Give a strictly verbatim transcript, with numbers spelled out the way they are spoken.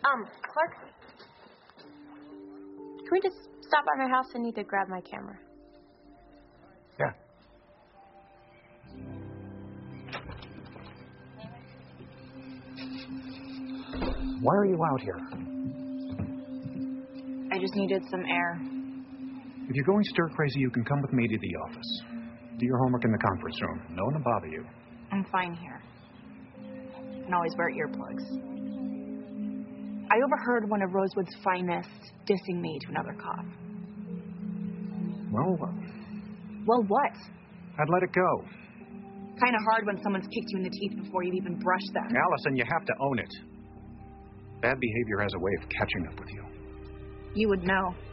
Um, Clark, can we just stop by my house? I need to grab my camera. Yeah. Why are you out here? I just needed some air. If you're going stir crazy, you can come with me to the office. Do your homework in the conference room. No one will bother you. I'm fine here. You can always wear earplugs. I overheard one of Rosewood's finest dissing me to another cop. Well, uh, Well, what? I'd let it go. Kind of hard when someone's kicked you in the teeth before you've even brushed them. Allison, you have to own it. Bad behavior has a way of catching up with you. You would know.